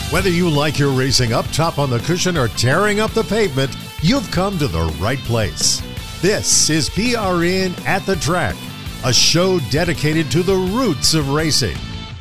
Whether you like your racing up top on the cushion or tearing up the pavement, you've come to the right place. This is PRN at the Track, a show dedicated to the roots of racing.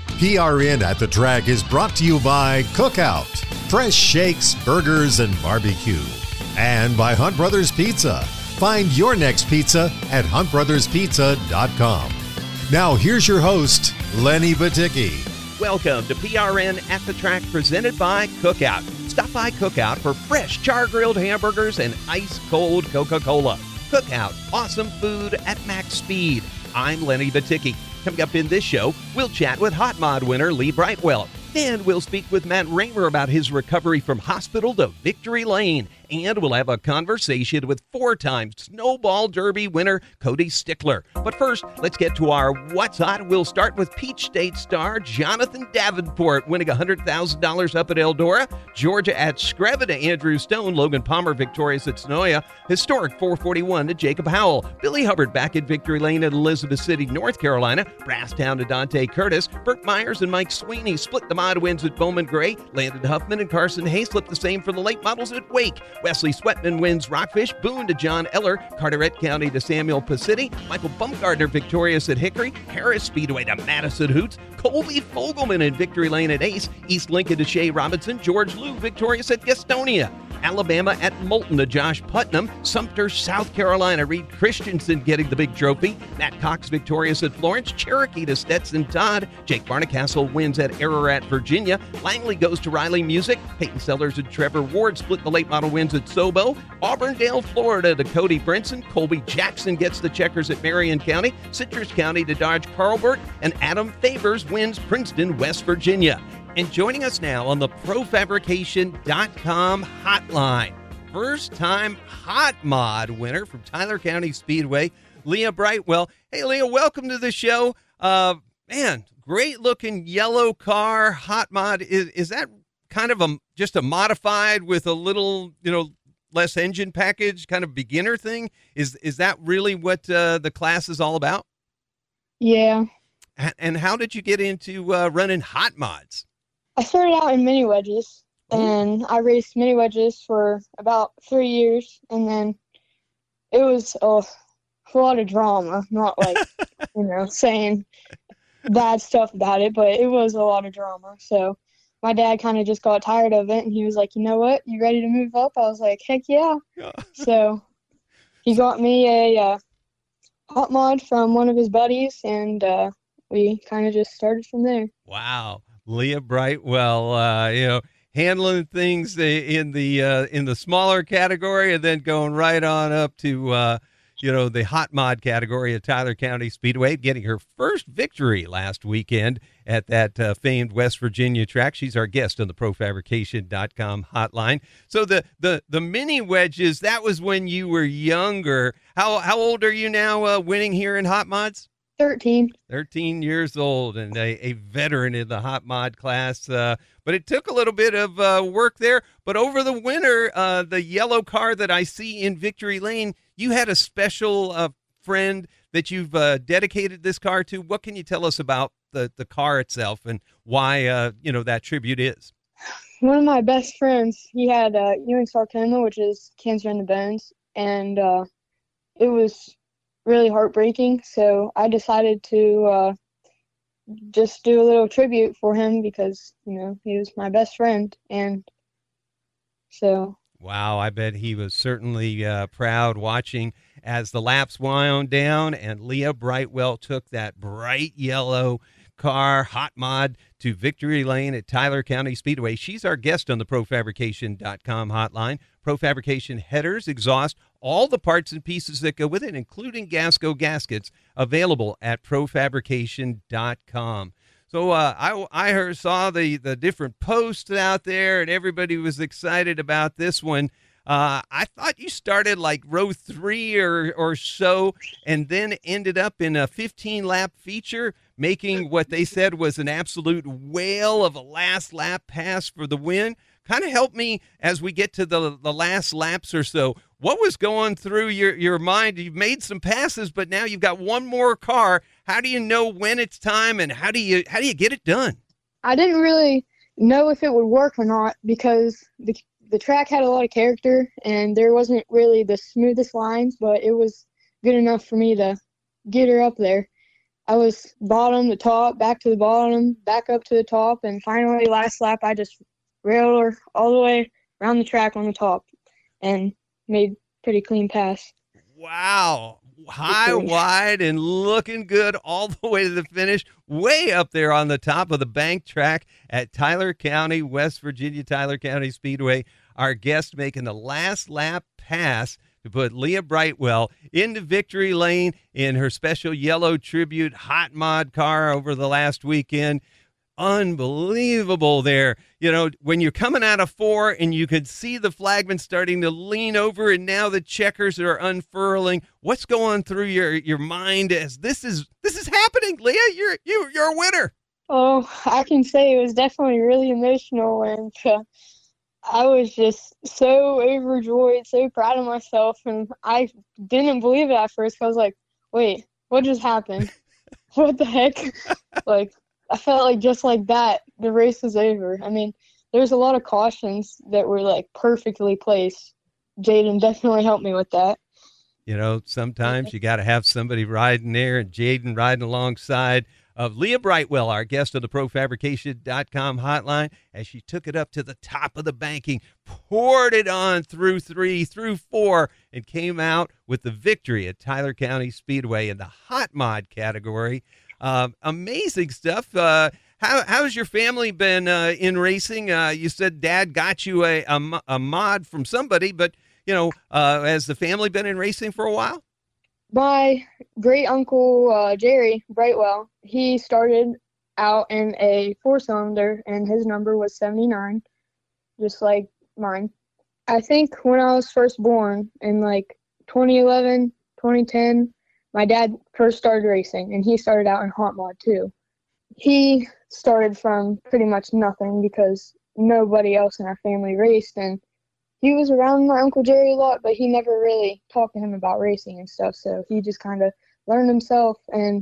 PRN at the Track is brought to you by Cookout, fresh shakes, burgers, and barbecue, and by Hunt Brothers Pizza. Find your next pizza at huntbrotherspizza.com. Now here's your host, Lenny Baticki. Welcome to PRN at the Track, presented by Cookout. Stop by Cookout for fresh char-grilled hamburgers and ice-cold Coca-Cola. Cookout, awesome food at max speed. I'm Lenny Baticki. Coming up in this show, we'll chat with Hot Mod winner Lee Brightwell. Then we'll speak with Matt Raymer about his recovery from hospital to victory lane. And we'll have a conversation with four-time Snowball Derby winner Cody Stickler. But first, let's get to our What's Hot. We'll start with Peach State star Jonathan Davenport winning $100,000 up at Eldora. Georgia at Screven to Andrew Stone. Logan Palmer victorious at Sonoya. Historic 441 to Jacob Howell. Billy Hubbard back in victory lane at Elizabeth City, North Carolina. Brasstown to Dante Curtis. Burt Myers and Mike Sweeney split the mod wins at Bowman Gray. Landon Huffman and Carson Hayslip the same for the late models at Wake. Wesley Sweatman wins Rockfish. Boone to John Eller. Carteret County to Samuel Pacitti. Michael Bumgardner victorious at Hickory. Harris Speedway to Madison Hoots. Colby Fogelman in victory lane at Ace. East Lincoln to Shea Robinson. George Liu victorious at Gastonia. Alabama at Moulton to Josh Putnam. Sumter, South Carolina, Reed Christensen getting the big trophy. Matt Cox victorious at Florence. Cherokee to Stetson Todd. Jake Barnacastle wins at Ararat, Virginia. Langley goes to Riley Music. Peyton Sellers and Trevor Ward split the late model wins at Sobo. Auburndale, Florida to Cody Brinson. Colby Jackson gets the checkers at Marion County. Citrus County to Dodge Carlbert. And Adam Favors wins Princeton, West Virginia. And joining us now on the ProFabrication.com hotline, first-time Hot Mod winner from Tyler County Speedway, Leah Brightwell. Hey, Leah, welcome to the show. Man, great-looking yellow car, Hot Mod. Is that kind of just a modified with a little, less engine package, kind of beginner thing? Is that really what the class is all about? Yeah. And how did you get into running Hot Mods? I started out in mini wedges, and I raced mini wedges for about 3 years, and then it was a lot of drama, not like, saying bad stuff about it, but it was a lot of drama. So my dad kind of just got tired of it, and he was like, you know what, you ready to move up? I was like, heck yeah. So he got me a hot mod from one of his buddies, and we kind of just started from there. Wow. Leah Brightwell, handling things in the smaller category, and then going right on up to the hot mod category at Tyler County Speedway, getting her first victory last weekend at that famed West Virginia track. She's our guest on the ProFabrication.com hotline. So the mini wedges, that was when you were younger. How old are you now, winning here in hot mods? 13 years old and a veteran in the hot mod class. But it took a little bit of work there. But over the winter, the yellow car that I see in Victory Lane, you had a special friend that you've dedicated this car to. What can you tell us about the car itself and why, that tribute is? One of my best friends, he had Ewing sarcoma, which is cancer in the bones. And it was really heartbreaking, so I decided to just do a little tribute for him because he was my best friend, and so wow, I bet he was certainly proud watching as the laps wound down and Leah Brightwell took that bright yellow car hot mod to victory lane at Tyler County Speedway. She's our guest on the ProFabrication.com hotline. ProFabrication headers, exhaust, all the parts and pieces that go with it, including Gasco gaskets, available at ProFabrication.com. So I saw the different posts out there, and everybody was excited about this one. I thought you started like row 3 or so, and then ended up in a 15-lap feature, making what they said was an absolute whale of a last lap pass for the win. Kind of help me as we get to the last laps or so. What was going through your mind? You've made some passes, but now you've got one more car. How do you know when it's time, and how do you get it done? I didn't really know if it would work or not because the track had a lot of character and there wasn't really the smoothest lines, but it was good enough for me to get her up there. I was bottom to top, back to the bottom, back up to the top, and finally last lap I just railed her all the way around the track on the top and made pretty clean pass. Wow. High, wide, and looking good all the way to the finish, way up there on the top of the bank track at Tyler County, West Virginia, Tyler County Speedway. Our guest making the last lap pass to put Leah Brightwell into victory lane in her special yellow tribute hot mod car over the last weekend. Unbelievable there. You know, when you're coming out of 4 and you could see the flagman starting to lean over and now the checkers are unfurling. What's going through your mind as this is happening, Leah? You're a winner. Oh, I can say it was definitely really emotional, and I was just so overjoyed, so proud of myself, and I didn't believe it at first. I was like, wait, what just happened? What the heck? Like, I felt like just like that, the race was over. I mean, there's a lot of cautions that were like perfectly placed. Jaden definitely helped me with that. You know, sometimes you got to have somebody riding there, and Jaden riding alongside of Leah Brightwell, our guest of the ProFabrication.com hotline, as she took it up to the top of the banking, poured it on through 3, through 4, and came out with the victory at Tyler County Speedway in the hot mod category. Amazing stuff. How's your family been in racing? You said Dad got you a mod from somebody, but, you know, has the family been in racing for a while? My great uncle, Jerry Brightwell, he started out in a 4-cylinder, and his number was 79, just like mine. I think when I was first born in like 2011, 2010, my dad first started racing, and he started out in hot mod too. He started from pretty much nothing because nobody else in our family raced, and he was around my Uncle Jerry a lot, but he never really talked to him about racing and stuff, so he just kind of learned himself. And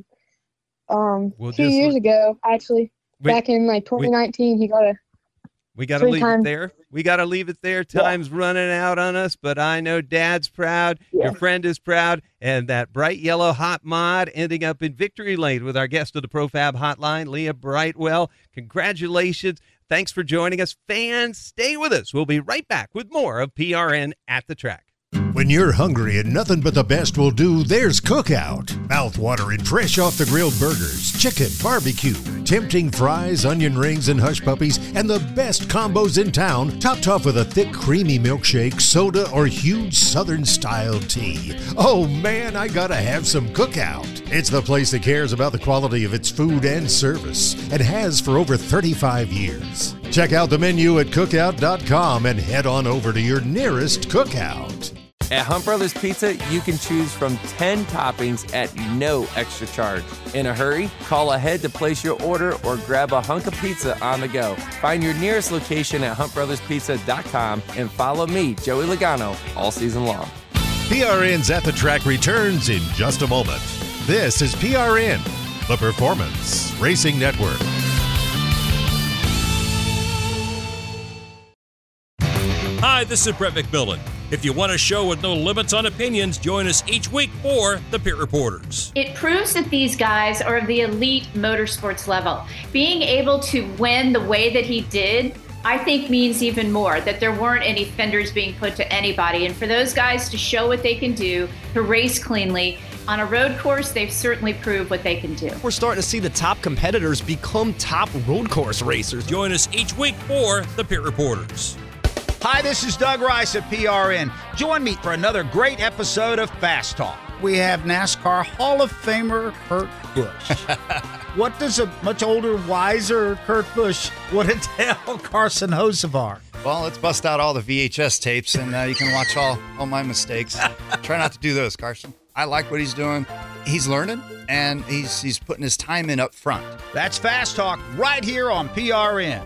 a few years ago, actually, back in like 2019, he got a We got to leave it there. We got to leave it there. Time's running out on us, but I know Dad's proud. Your friend is proud. And that bright yellow hot mod ending up in victory lane with our guest of the ProFab Hotline, Leah Brightwell. Congratulations. Thanks for joining us. Fans, stay with us. We'll be right back with more of PRN at the Track. When you're hungry and nothing but the best will do, there's Cookout. Mouth-watering, fresh off-the-grilled burgers, chicken, barbecue, tempting fries, onion rings, and hush puppies, and the best combos in town, topped off with a thick, creamy milkshake, soda, or huge Southern-style tea. Oh, man, I gotta have some Cookout. It's the place that cares about the quality of its food and service, and has for over 35 years. Check out the menu at cookout.com and head on over to your nearest Cookout. At Hunt Brothers Pizza, you can choose from 10 toppings at no extra charge. In a hurry? Call ahead to place your order or grab a hunk of pizza on the go. Find your nearest location at huntbrotherspizza.com and follow me, Joey Logano, all season long. PRN's At the Track returns in just a moment. This is PRN, the Performance Racing Network. Hi, this is Brett McMillan. If you want a show with no limits on opinions, join us each week for the Pit Reporters. It proves that these guys are of the elite motorsports level. Being able to win the way that he did, I think means even more, that there weren't any fenders being put to anybody. And for those guys to show what they can do, to race cleanly, on a road course, they've certainly proved what they can do. We're starting to see the top competitors become top road course racers. Join us each week for the Pit Reporters. Hi, this is Doug Rice at PRN. Join me for another great episode of Fast Talk. We have NASCAR Hall of Famer Kurt Busch. What does a much older, wiser Kurt Busch want to tell Carson Hocevar? Well, let's bust out all the VHS tapes and you can watch all my mistakes. Try not to do those, Carson. I like what he's doing. He's learning, and he's putting his time in up front. That's Fast Talk right here on PRN.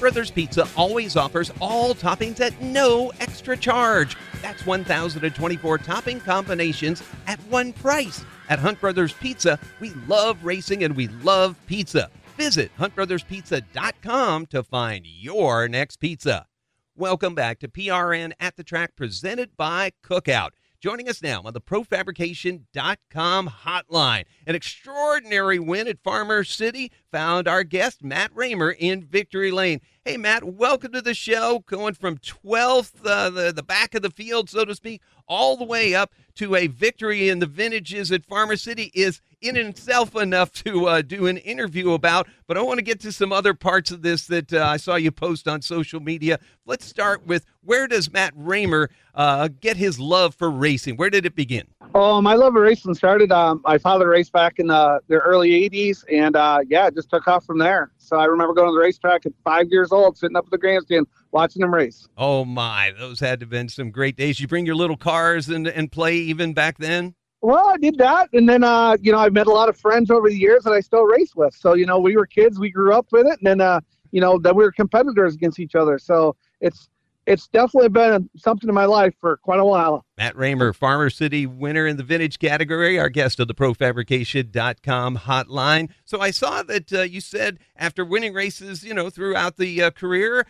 Brothers Pizza always offers all toppings at no extra charge. That's 1,024 topping combinations at one price. At Hunt Brothers Pizza, we love racing and we love pizza. Visit huntbrotherspizza.com to find your next pizza. Welcome back to PRN at the Track, presented by Cookout. Joining us now on the ProFabrication.com hotline. An extraordinary win at Farmer City found our guest, Matt Raymer, in Victory Lane. Hey, Matt, welcome to the show. Going from 12th, the back of the field, so to speak, all the way up to a victory in the vintages at Farmer City is in itself enough to do an interview about. But I want to get to some other parts of this that I saw you post on social media. Let's start with, where does Matt Raymer get his love for racing? Where did it begin? My love of racing started, my father raced back in the early 80s, and it just took off from there. So I remember going to the racetrack at 5 years old, sitting up at the grandstand, watching them race. Oh, my. Those had to have been some great days. You bring your little cars and play even back then? Well, I did that, and then, I've met a lot of friends over the years that I still race with. So, we were kids, we grew up with it, and then, then we were competitors against each other. So it's definitely been something in my life for quite a while. Matt Raymer, Farmer City winner in the vintage category, our guest of the ProFabrication.com hotline. So I saw that you said after winning races, throughout the career,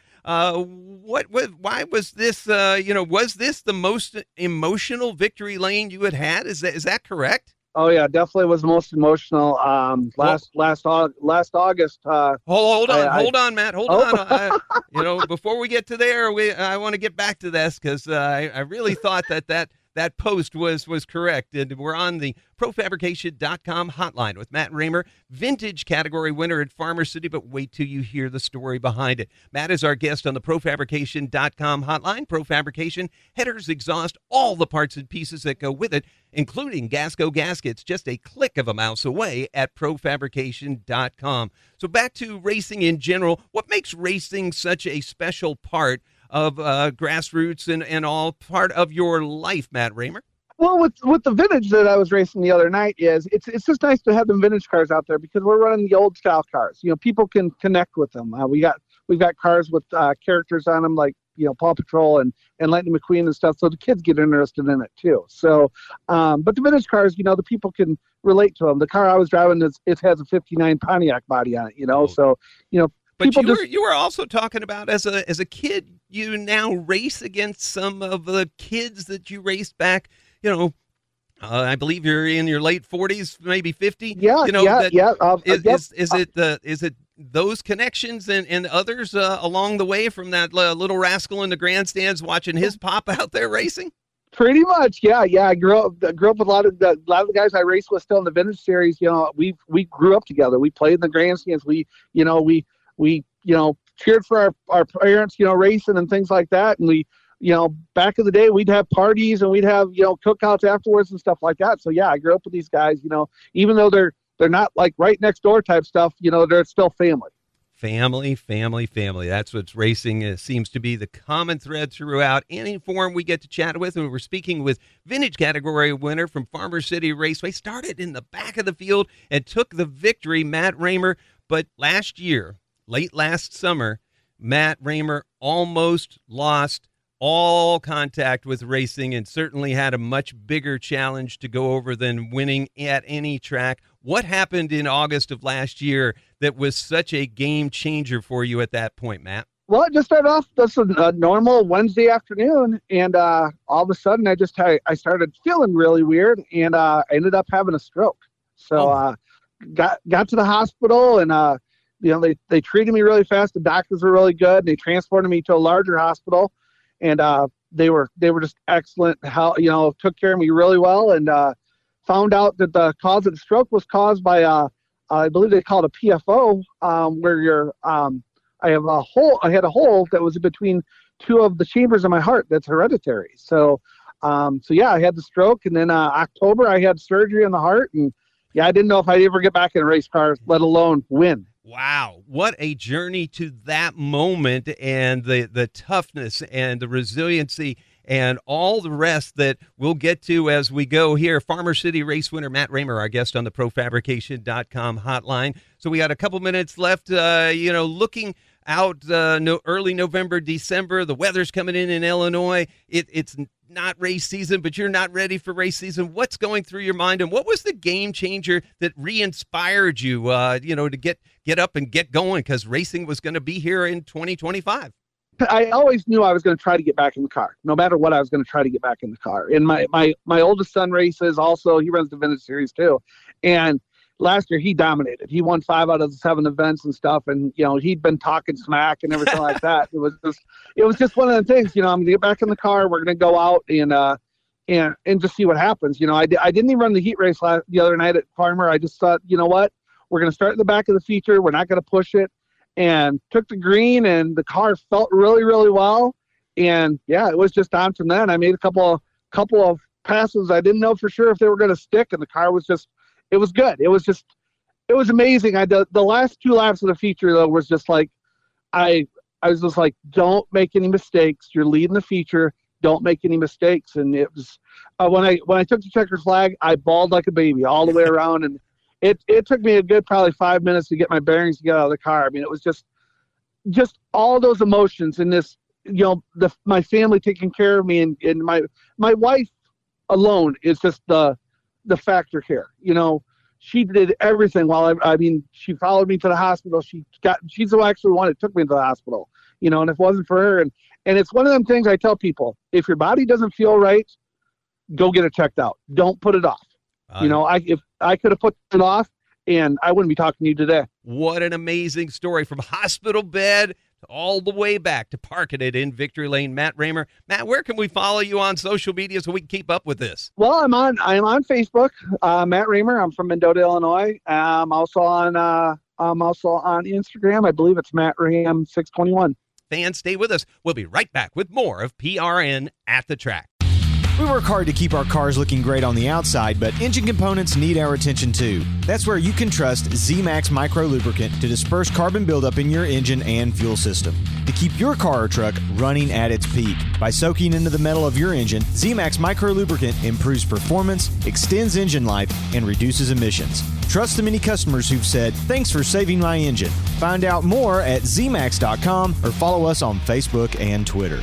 why was this, was this the most emotional Victory Lane you had? Is that correct? Oh yeah, definitely was the most emotional. Last August. Hold on, Matt. Hold on. Before we get to there, I want to get back to this because I really thought that post was correct. And we're on the ProFabrication.com hotline with Matt Raymer, vintage category winner at Farmer City. But wait till you hear the story behind it. Matt is our guest on the ProFabrication.com hotline. ProFabrication, headers, exhaust, all the parts and pieces that go with it, including Gasco gaskets, just a click of a mouse away at ProFabrication.com. So back to racing in general. What makes racing such a special part of grassroots and all part of your life, Matt Raymer? Well, with the vintage that I was racing the other night, it's just nice to have them vintage cars out there because we're running the old style cars. People can connect with them. We've got cars with characters on them like Paw Patrol and Lightning McQueen and stuff. So the kids get interested in it too. So, but the vintage cars, the people can relate to them. The car I was driving it has a '59 Pontiac body on it. So But you were also talking about as a kid, you now race against some of the kids that you raced back. I believe you're in your late 40s, maybe 50. Yeah, Is it those connections and others along the way from that little rascal in the grandstands watching his pop out there racing? Pretty much, yeah. I grew up with a lot of the guys I raced with still in the vintage series. We grew up together. We played in the grandstands. We cheered for our parents, racing and things like that. And we, back in the day, we'd have parties and we'd have, cookouts afterwards and stuff like that. So yeah, I grew up with these guys, even though they're not like right next door type stuff, they're still family. Family. That's what's racing seems to be the common thread throughout any form we get to chat with. And we're speaking with vintage category winner from Farmer City Raceway. Started in the back of the field and took the victory, Matt Raymer. But late last summer, Matt Raymer almost lost all contact with racing and certainly had a much bigger challenge to go over than winning at any track. What happened in August of last year that was such a game changer for you at that point, Matt? Well, it just started off just a normal Wednesday afternoon, and all of a sudden I started feeling really weird, and I ended up having a stroke. So got to the hospital, and they treated me really fast. The doctors were really good. And they transported me to a larger hospital, and they were just excellent. Took care of me really well, and found out that the cause of the stroke was caused by I believe they call it a PFO, where I had a hole that was between two of the chambers of my heart that's hereditary. So yeah, I had the stroke, and then October I had surgery on the heart, and yeah, I didn't know if I'd ever get back in a race car, let alone win. Wow, what a journey to that moment, and the toughness and the resiliency and all the rest that we'll get to as we go here. Farmer City race winner Matt Raymer, our guest on the ProFabrication.com hotline. So we got a couple minutes left, looking out early November, December. The weather's coming in Illinois. It's not race season, but you're not ready for race season. What's going through your mind, and what was the game changer that re-inspired you, to get up and get going, because racing was going to be here in 2025? I always knew I was going to try to get back in the car. No matter what, I was going to try to get back in the car. And my oldest son races also. He runs the Vintage Series too. And last year he dominated. He won 5 out of the 7 events and stuff. And, he'd been talking smack and everything like that. It was just one of the things, I'm going to get back in the car. We're going to go out and just see what happens. I didn't even run the heat race the other night at Farmer. I just thought, you know what, we're going to start in the back of the feature. We're not going to push it. And took the green, and the car felt really, really well. And yeah, it was just on from then. I made a couple of passes. I didn't know for sure if they were going to stick, and the car was it was good. It was amazing. The last 2 laps of the feature though was just like, I was just like, don't make any mistakes. You're leading the feature. Don't make any mistakes. And it was when I took the checker flag, I bawled like a baby all the way around, and It took me a good probably 5 minutes to get my bearings to get out of the car. I mean, it was just all those emotions and this, my family taking care of me, and my wife alone is just the factor here. She did everything while she followed me to the hospital. She's the actually one that took me to the hospital, and if it wasn't for her, and it's one of them things I tell people, if your body doesn't feel right, go get it checked out. Don't put it off. If I could have put it off, and I wouldn't be talking to you today. What an amazing story, from hospital bed all the way back to parking it in Victory Lane. Matt Raymer. Matt, where can we follow you on social media so we can keep up with this? Well, I'm on Facebook, Matt Raymer. I'm from Mendota, Illinois. I'm also on Instagram. I believe it's Matt Ram 621. Fans, stay with us. We'll be right back with more of PRN at the Track. We work hard to keep our cars looking great on the outside, but engine components need our attention too. That's where you can trust Z-Max Micro Lubricant to disperse carbon buildup in your engine and fuel system, to keep your car or truck running at its peak. By soaking into the metal of your engine, Z-Max Micro Lubricant improves performance, extends engine life, and reduces emissions. Trust the many customers who've said, "Thanks for saving my engine." Find out more at zmax.com or follow us on Facebook and Twitter.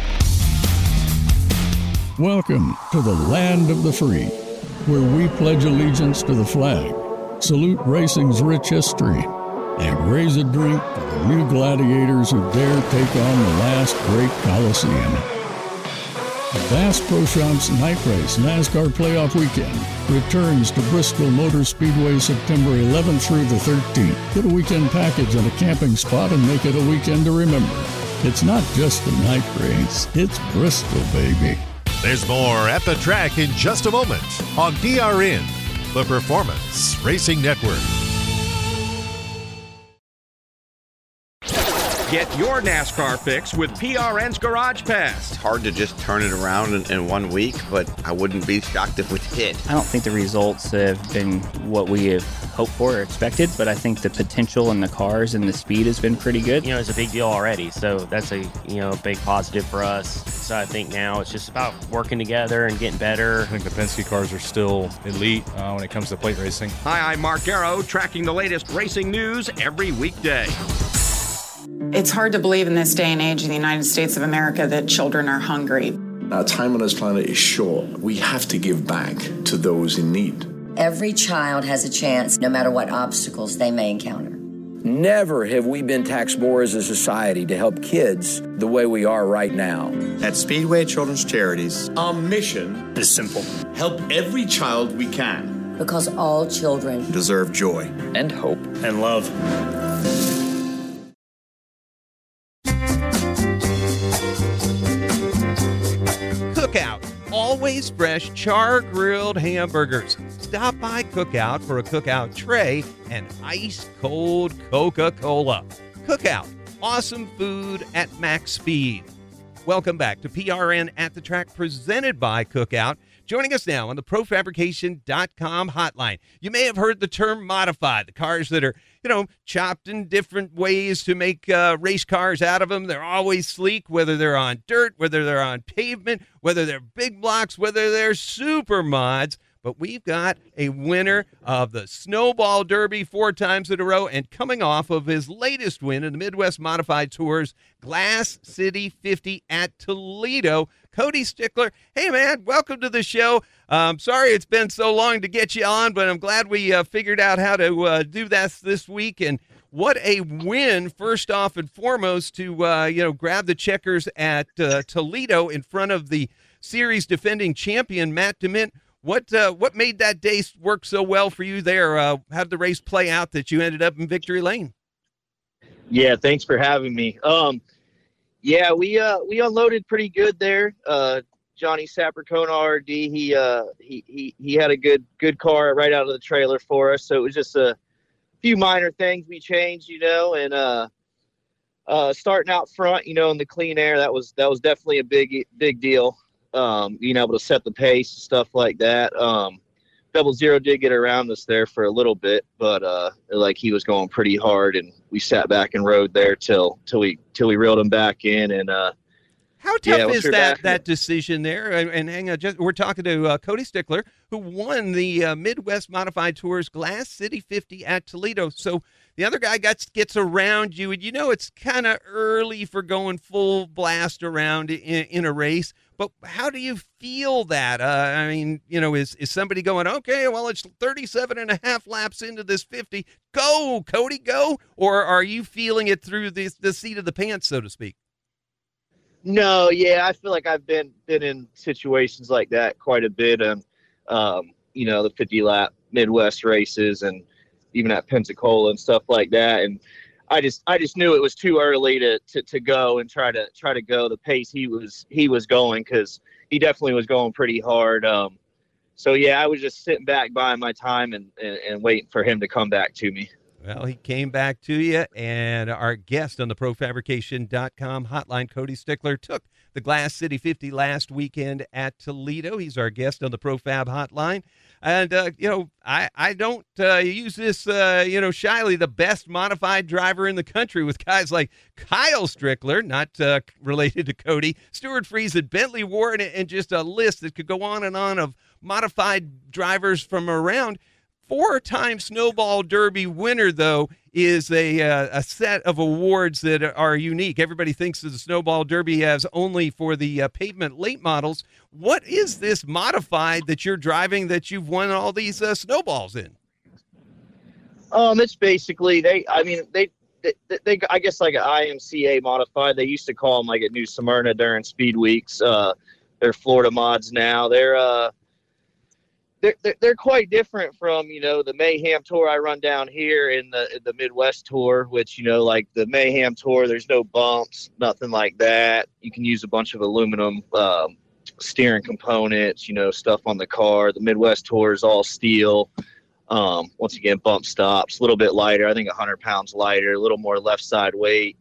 Welcome to the land of the free, where we pledge allegiance to the flag, salute racing's rich history, and raise a drink to the new gladiators who dare take on the last great Coliseum. The Bass Pro Shops Night Race NASCAR Playoff Weekend returns to Bristol Motor Speedway September 11th through the 13th. Get a weekend package and a camping spot and make it a weekend to remember. It's not just a night race, it's Bristol, baby. There's more at the track in just a moment on PRN, the Performance Racing Network. Get your NASCAR fix with PRN's Garage Pass. It's hard to just turn it around in 1 week, but I wouldn't be shocked if we did. I don't think the results have been what we have hoped for or expected, but I think the potential in the cars and the speed has been pretty good. It's a big deal already, so that's a big positive for us. So I think now it's just about working together and getting better. I think the Penske cars are still elite when it comes to plate racing. Hi, I'm Mark Darrow, tracking the latest racing news every weekday. It's hard to believe in this day and age in the United States of America that children are hungry. Our time on this planet is short. We have to give back to those in need. Every child has a chance, no matter what obstacles they may encounter. Never have we been taxed more as a society to help kids the way we are right now. At Speedway Children's Charities, our mission is simple. Help every child we can. Because all children deserve joy and hope and love. Cookout. Always fresh char-grilled hamburgers. Stop by Cookout for a cookout tray and ice-cold Coca-Cola. Cookout. Awesome food at max speed. Welcome back to PRN at the Track, presented by Cookout. Joining us now on the ProFabrication.com hotline. You may have heard the term modified, the cars that are, chopped in different ways to make race cars out of them. They're always sleek, whether they're on dirt, whether they're on pavement, whether they're big blocks, whether they're super mods. but we've got a winner of the Snowball Derby 4 times in a row, and coming off of his latest win in the Midwest Modified Tours Glass City 50 at Toledo, Cody Stickler. Hey, man, welcome to the show. Sorry it's been so long to get you on, but I'm glad we figured out how to do that this week. And what a win, first off and foremost, to grab the checkers at Toledo in front of the series defending champion Matt DeMint. What made that day work so well for you there? How did the race play out that you ended up in victory lane? Yeah, thanks for having me. Yeah, we unloaded pretty good there. Johnny Sapricona RD, he had a good car right out of the trailer for us. So it was just a few minor things we changed, and starting out front, in the clean air, that was definitely a big deal. Being able to set the pace, stuff like that. 00 did get around us there for a little bit, but he was going pretty hard, and we sat back and rode there till we reeled him back in. And how tough is that decision there? And hang on, we're talking to Cody Stickler, who won the Midwest Modified Tours Glass City 50 at Toledo. So the other guy gets around you, and it's kind of early for going full blast around in a race. But how do you feel that? Is somebody going, okay, well, it's 37 and a half laps into this 50. Go, Cody, go. Or are you feeling it through the seat of the pants, so to speak? No, yeah, I feel like I've been in situations like that quite a bit. The 50-lap Midwest races and even at Pensacola and stuff like that. And I just knew it was too early to go and try to go the pace he was going, because he definitely was going pretty hard. So yeah, I was just sitting back buying my time and waiting for him to come back to me. Well, he came back to you, and our guest on the ProFabrication.com hotline, Cody Stickler, took the Glass City 50 last weekend at Toledo. He's our guest on the ProFab hotline. And, I don't use this, shyly, the best modified driver in the country, with guys like Kyle Strickler, not related to Cody, Stuart Friesen, Bentley Ward, and just a list that could go on and on of modified drivers from around. 4-time Snowball Derby winner, though, is a set of awards that are unique. Everybody thinks that the Snowball Derby has only for the pavement late models. What is this modified that you're driving that you've won all these snowballs in? It's basically I guess like an IMCA modified. They used to call them like at New Smyrna during Speed Weeks. They're Florida mods now. They're quite different from, the Mayhem Tour I run down here in the Midwest Tour, which, like the Mayhem Tour, there's no bumps, nothing like that. You can use a bunch of aluminum steering components, stuff on the car. The Midwest Tour is all steel. Once again, bump stops, a little bit lighter. I think 100 pounds lighter, a little more left side weight.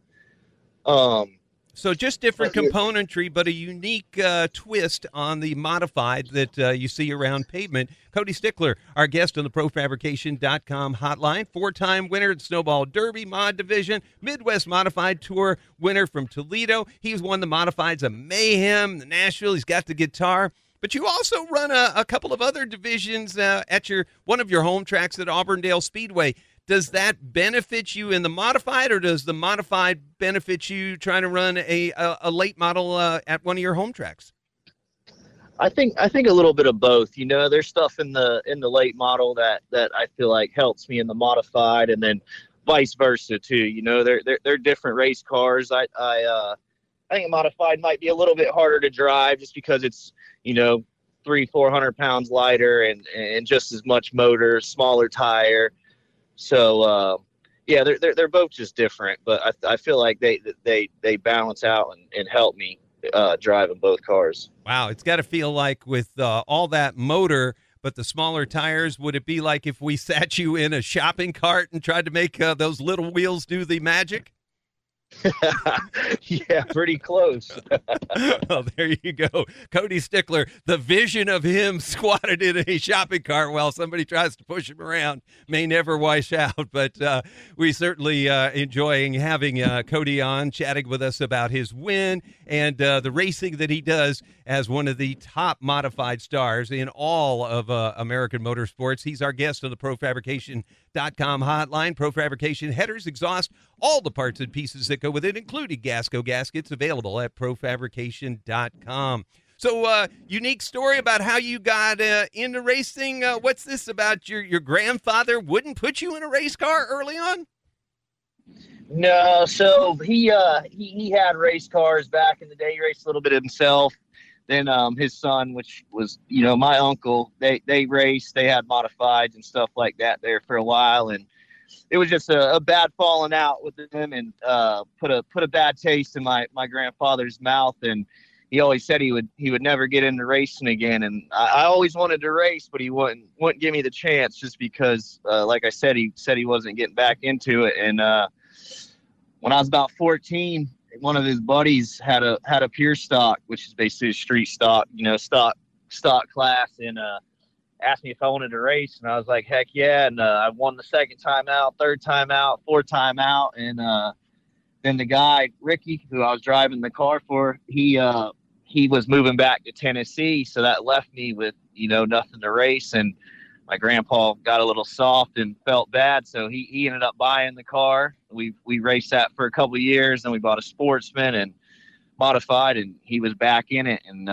So just different componentry, but a unique twist on the modified that you see around pavement. Cody Stickler, our guest on the ProFabrication.com hotline, 4-time winner at Snowball Derby Mod Division, Midwest Modified Tour winner from Toledo. He's won the modifieds of Mayhem, the Nashville. He's got the guitar. But you also run a couple of other divisions at one of your home tracks at Auburndale Speedway. Does that benefit you in the modified, or does the modified benefit you trying to run a late model at one of your home tracks? I think a little bit of both. There's stuff in the late model that I feel like helps me in the modified, and then vice versa too. They're different race cars. I think a modified might be a little bit harder to drive just because it's 300-400 pounds lighter and just as much motor, smaller tire. So, they're both just different, but I feel like they balance out and help me driving both cars. Wow, it's got to feel like with all that motor, but the smaller tires, would it be like if we sat you in a shopping cart and tried to make those little wheels do the magic? Yeah, pretty close. Well, there you go. Cody Stickler, the vision of him squatted in a shopping cart while somebody tries to push him around may never wash out. But we certainly enjoying having Cody on, chatting with us about his win and the racing that he does as one of the top modified stars in all of American motorsports. He's our guest on the ProFabrication.com hotline. ProFabrication headers, exhaust, all the parts and pieces that go with it, including Gasco gaskets, available at ProFabrication.com. So, unique story about how you got into racing. What's this about your grandfather wouldn't put you in a race car early on? No, so he had race cars back in the day. He raced a little bit himself. Then his son, which was, my uncle, they raced. They had modifieds and stuff like that there for a while. And it was just a bad falling out with him and put a bad taste in my grandfather's mouth. And he always said he would never get into racing again. And I always wanted to race, but he wouldn't give me the chance just because, like I said, he said he wasn't getting back into it. And when I was about 14, one of his buddies had a pure stock, which is basically a street stock, stock class, and asked me if I wanted to race, and I was like, heck yeah. And I won the second time out, third time out, fourth time out, and then the guy Ricky, who I was driving the car for, he was moving back to Tennessee, so that left me with nothing to race. And my grandpa got a little soft and felt bad, so he ended up buying the car. We raced that for a couple of years, and we bought a Sportsman and modified, and he was back in it, and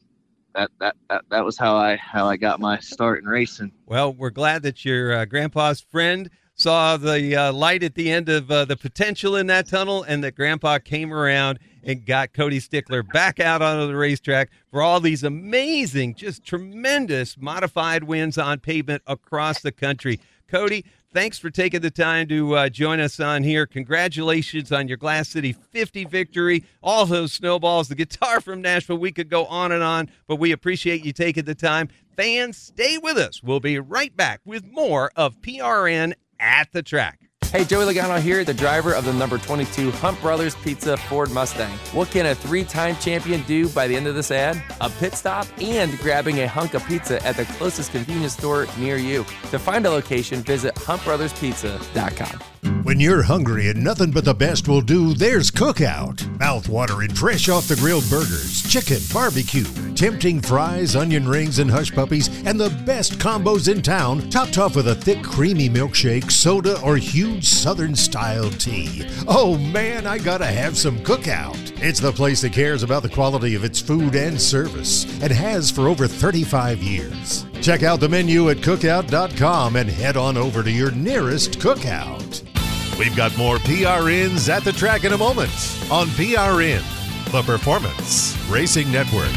that was how I got my start in racing. Well, we're glad that your grandpa's friend saw the light at the end of the potential in that tunnel, and that Grandpa came around and got Cody Stickler back out onto the racetrack for all these amazing, just tremendous modified wins on pavement across the country. Cody, thanks for taking the time to join us on here. Congratulations on your Glass City 50 victory, all those snowballs, the guitar from Nashville. We could go on and on, but we appreciate you taking the time. Fans, stay with us. We'll be right back with more of PRN at the Track. Hey, Joey Logano here, the driver of the number 22 Hunt Brothers Pizza Ford Mustang. What can a three-time champion do by the end of this ad? A pit stop and grabbing a hunk of pizza at the closest convenience store near you. To find a location, visit huntbrotherspizza.com. When you're hungry and nothing but the best will do, there's Cookout. Mouth-watering, fresh off the grilled burgers, chicken, barbecue, tempting fries, onion rings, and hush puppies, and the best combos in town, topped off with a thick, creamy milkshake, soda, or huge Southern-style tea. Oh man, I gotta have some Cookout. It's the place that cares about the quality of its food and service, and has for over 35 years. Check out the menu at cookout.com and head on over to your nearest Cookout. We've got more PRNs at the Track in a moment on PRN, the Performance Racing Network.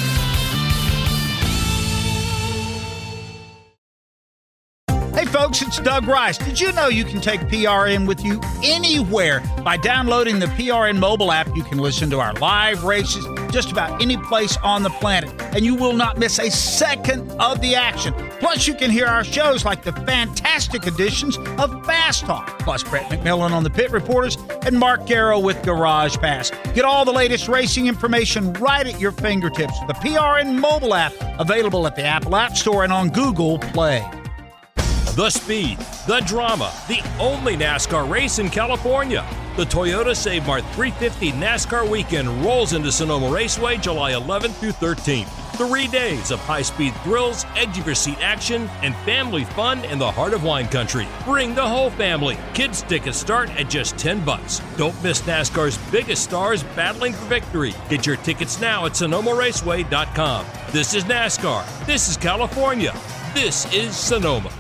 Hey folks, it's Doug Rice. Did you know you can take PRN with you anywhere? By downloading the PRN mobile app, you can listen to our live races just about any place on the planet, and you will not miss a second of the action. Plus, you can hear our shows like the fantastic editions of Fast Talk, plus Brett McMillan on the Pit Reporters and Mark Garrow with Garage Pass. Get all the latest racing information right at your fingertips. The PRN mobile app, available at the Apple App Store and on Google Play. The speed, the drama, the only NASCAR race in California. The Toyota Save Mart 350 NASCAR weekend rolls into Sonoma Raceway July 11th through 13th. 3 days of high-speed thrills, edge-of-your-seat action, and family fun in the heart of wine country. Bring the whole family. Kids tickets start at just $10. Don't miss NASCAR's biggest stars battling for victory. Get your tickets now at SonomaRaceway.com. This is NASCAR. This is California. This is Sonoma.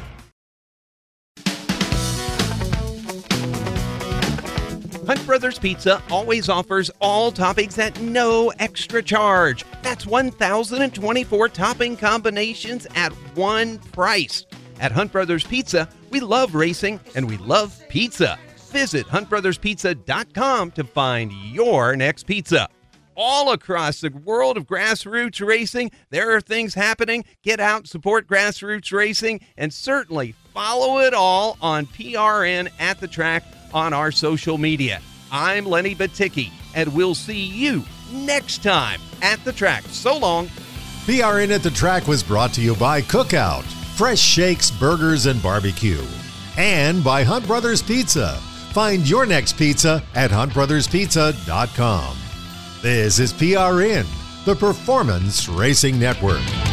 Hunt Brothers Pizza always offers all toppings at no extra charge. That's 1,024 topping combinations at one price. At Hunt Brothers Pizza, we love racing and we love pizza. Visit huntbrotherspizza.com to find your next pizza. All across the world of grassroots racing, there are things happening. Get out, support grassroots racing, and certainly follow it all on PRN at the Track on our social media. I'm Lenny Baticki, and we'll see you next time at the track. So long. PRN at the Track was brought to you by Cookout, fresh shakes, burgers, and barbecue. And by Hunt Brothers Pizza. Find your next pizza at huntbrotherspizza.com. This is PRN, the Performance Racing Network.